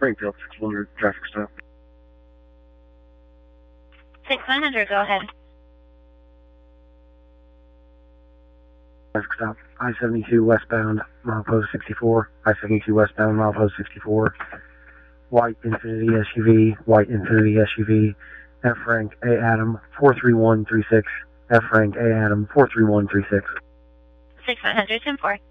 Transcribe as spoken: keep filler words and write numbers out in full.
Springfield, six one hundred, traffic stop. six one hundred, go ahead. Traffic stop. I seventy-two westbound, milepost sixty-four. I seventy-two westbound, milepost sixty-four. White Infinity S U V, white Infinity S U V. F rank A Adam, four three one three six. F rank A Adam, four three one three six. six one hundred, ten four.